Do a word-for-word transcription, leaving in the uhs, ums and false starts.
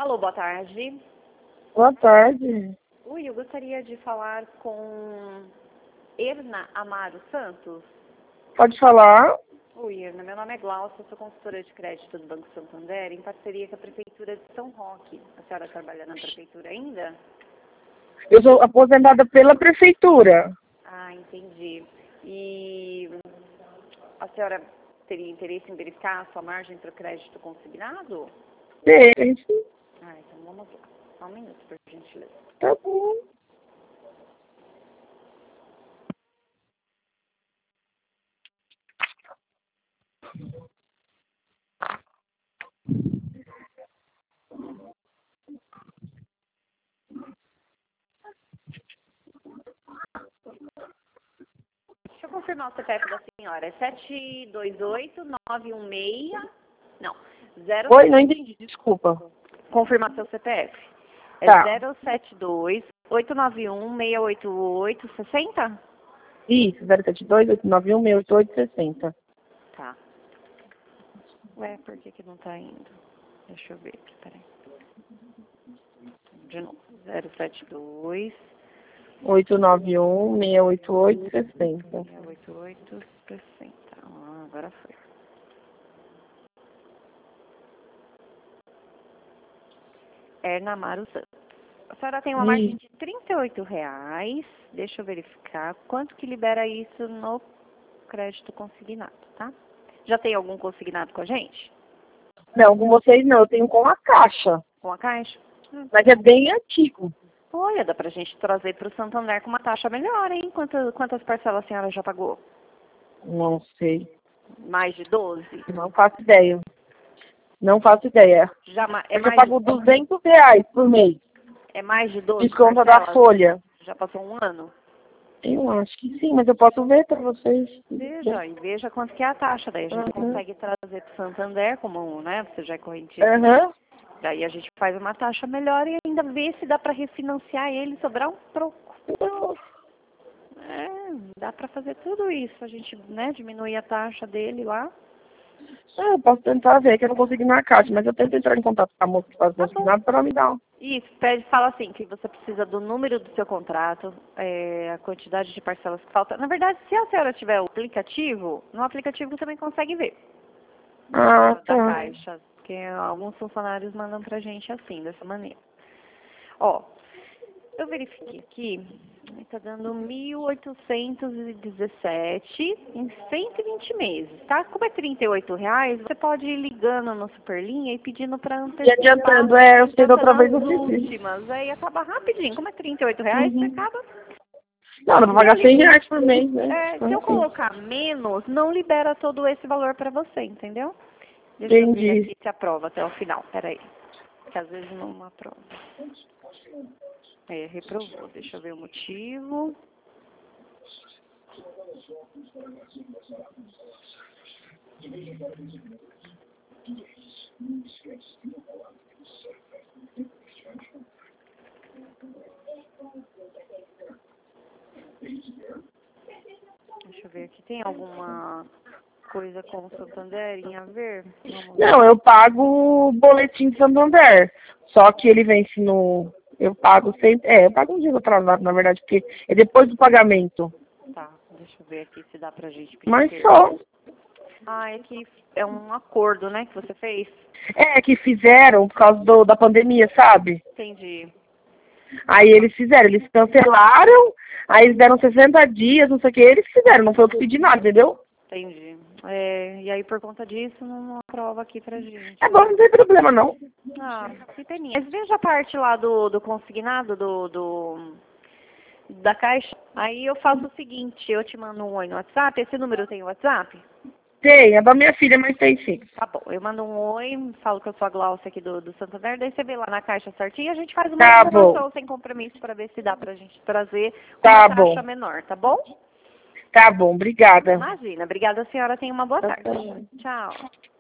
Alô, boa tarde. Boa tarde. Ui, eu gostaria de falar com Erna Amaro Santos. Pode falar? Oi, Erna, meu nome é Glaucia, sou consultora de crédito do Banco Santander, em parceria com a Prefeitura de São Roque. A senhora trabalha na Prefeitura ainda? Eu sou aposentada pela Prefeitura. Ah, entendi. E a senhora teria interesse em verificar a sua margem para o crédito consignado? Tem. Ah, então vamos lá. Só um minuto, por gentileza. Tá bom. Deixa eu confirmar o C P F da senhora. É sete dois oito nove um seis... Não, zero... Oi, não entendi, desculpa. Confirmar seu C P F. É Tá. zero sete dois oito nove um seis oito oito seis zero? Isso, zero sete dois oito nove um seis oito oito seis zero. Tá. Ué, por que que não tá indo? Deixa eu ver aqui, peraí. De novo. zero sete dois oito nove um seis oito oito seis zero. seis oito oito seis zero. Ah, agora foi. Erna Amaro Santos. A senhora tem uma margem de trinta e oito reais. Deixa eu verificar quanto que libera isso no crédito consignado, tá? Já tem algum consignado com a gente? Não, com vocês não, eu tenho com a Caixa. Com a Caixa? Hum. Mas é bem antigo. Olha, dá pra gente trazer pro Santander com uma taxa melhor, hein? Quantas, quantas parcelas a senhora já pagou? Não sei. Mais de doze? Não faço ideia. Não faço ideia. Já, ma- é Eu já mais, pago duzentos reais por mês. é mais de doze Desconto parcelas? da folha. Já passou um ano? Eu acho que sim, mas eu posso ver para vocês. Veja, e veja quanto que é a taxa. Daí a gente Uhum. consegue trazer pro Santander, como, né, você já é correntista. Aham. Daí a gente faz uma taxa melhor e ainda vê se dá para refinanciar ele e sobrar um troco. É, dá para fazer tudo isso. A gente, né, diminui a taxa dele lá. Ah, eu posso tentar ver, que eu não consegui na caixa, mas eu tento entrar em contato com a moça que faz o Tá bom. consignado para ela me dar um. Isso, pede, fala assim, que você precisa do número do seu contrato, é, a quantidade de parcelas que falta. Na verdade, se a senhora tiver o aplicativo, no aplicativo você também consegue ver. Ah, Da tá. Caixa, porque alguns funcionários mandam pra gente assim, dessa maneira. Ó, eu verifiquei aqui, está dando mil oitocentos e dezessete em cento e vinte meses, tá? Como é trinta e oito reais, você pode ir ligando no Superlinha e pedindo para E antecipar. adiantando, é, eu sei da outra vez eu As fiz isso. últimas, aí acaba rapidinho. Como é trinta e oito reais, Uhum. você acaba... Não, dá pra pagar cem reais por mês, né? É, se eu Assim. colocar menos, não libera todo esse valor para você, entendeu? Deixa eu ver Entendi. aqui se aprova até o final, peraí. Que às vezes não aprova. É, reprovou. Deixa eu ver o motivo. Deixa eu ver aqui. Tem alguma coisa com o Santander em a ver? Vamos Não, eu pago o boletim de Santander. Só que ele vence no... Eu pago sempre... É, eu pago um dia atrasado, na verdade, porque é depois do pagamento. Tá, deixa eu ver aqui se dá pra gente pedir Mas perdão. só... Ah, é que é um acordo, né, que você fez? É, que fizeram por causa do, da pandemia, sabe? Entendi. Aí eles fizeram, eles cancelaram, aí eles deram sessenta dias, não sei o que, eles fizeram, não foi eu que pedi nada, entendeu? Entendi. É, e aí, por conta disso, não aprova aqui pra gente. É bom, não tem problema não. Ah, que peninha. Mas veja a parte lá do, do consignado, do, do, da caixa. Aí eu faço o seguinte, eu te mando um oi no WhatsApp. Esse número tem WhatsApp? Tem, é da minha filha, mas tem sim. Tá bom, eu mando um oi, falo que eu sou a Glaucia aqui do, do Santander, daí você vê lá na caixa certinho, a gente faz uma Tá reservação bom. sem compromisso para ver se dá pra gente trazer Tá uma bom. taxa menor, tá bom? Tá bom, obrigada. Imagina. Obrigada, senhora. Tenha uma boa Tá tarde. bom. Tchau.